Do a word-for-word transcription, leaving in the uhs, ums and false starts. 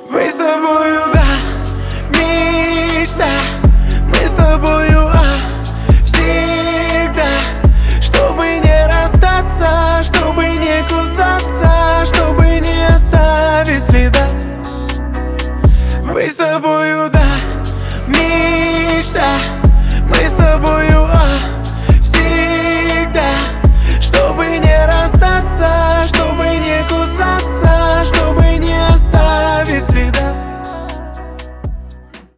Мы с тобою, да, мечта. Мы с тобою, а, всегда. Чтобы не расстаться, чтобы не кусаться, чтобы не оставить следа. Мы с тобою, да, мечта.